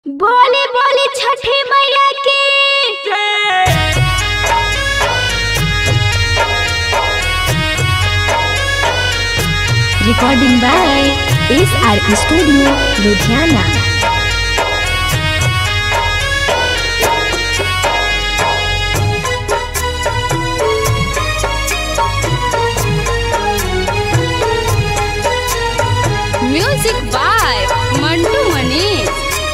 बोले बोले छठी मैया की recording by SR studio Ludhiana. Music by Mantu Manish.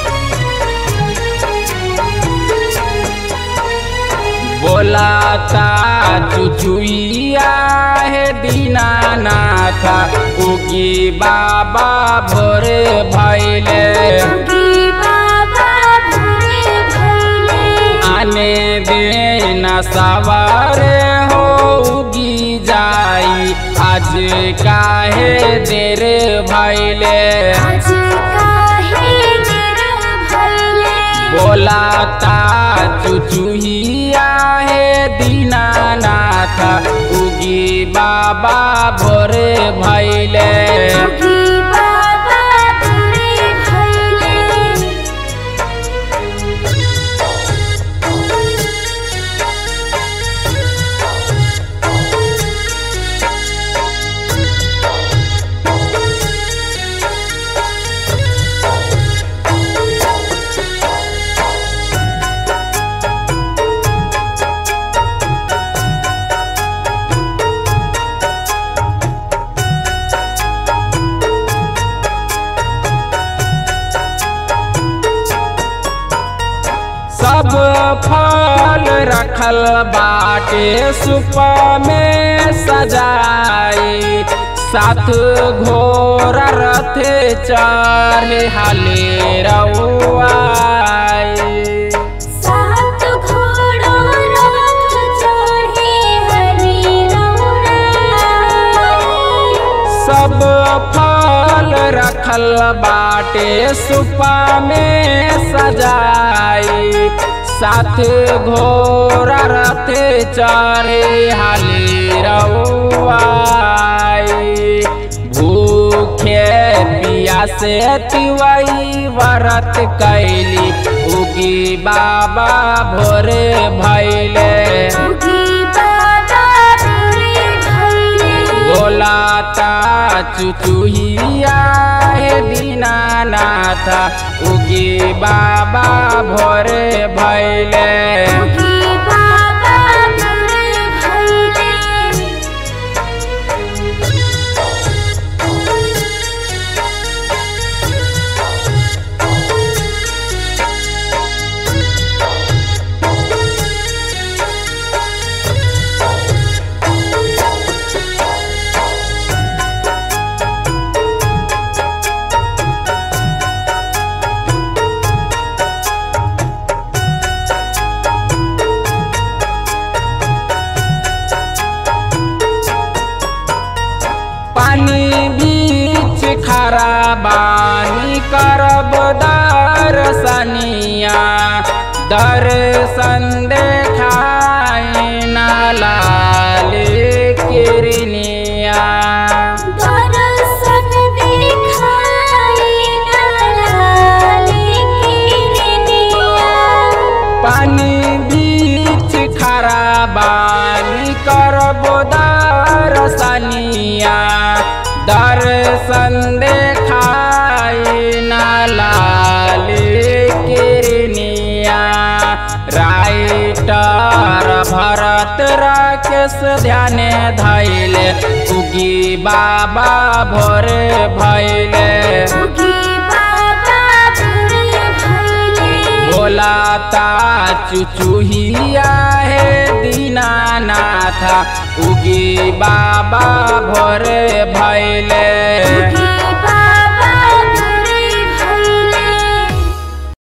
बोलाता चुचुइया है दीनानाथ उगी बाबा भोरे भैले आने देना सवारे हो उगी जाई आज काहे देर भैले बोलाता चुचुहिया है दीनानाथ उगी बाबा भोरे भैले सब फल रखल बाटे सुपा में सजाई साथ घोड़ा रथ चढ़े हाले रउआई सब फल रखल बाटे सुपा में सजाई साथ घोड़ा रथ चढ़े हाली रउआई भूखे पियासे तिवई व्रत कैली उगी बाबा भोरे भैले बोलाता चुचुहिया है दीनानाथ उगी बाबा भोरे भैले पानी बीच खरा बानी करब दर्शनिया दर्शन देखाई न लाल किरनिया पानी बीच खरा बानी करब दर्शनिया दर्शन देखाई न लाल किरनिया राइटर भरत राकेश ध्यान धैले उगी बाबा भोरे भैले बोलाता चुचुहिया है दीनानाथ उगी बाबा भोरे भैले।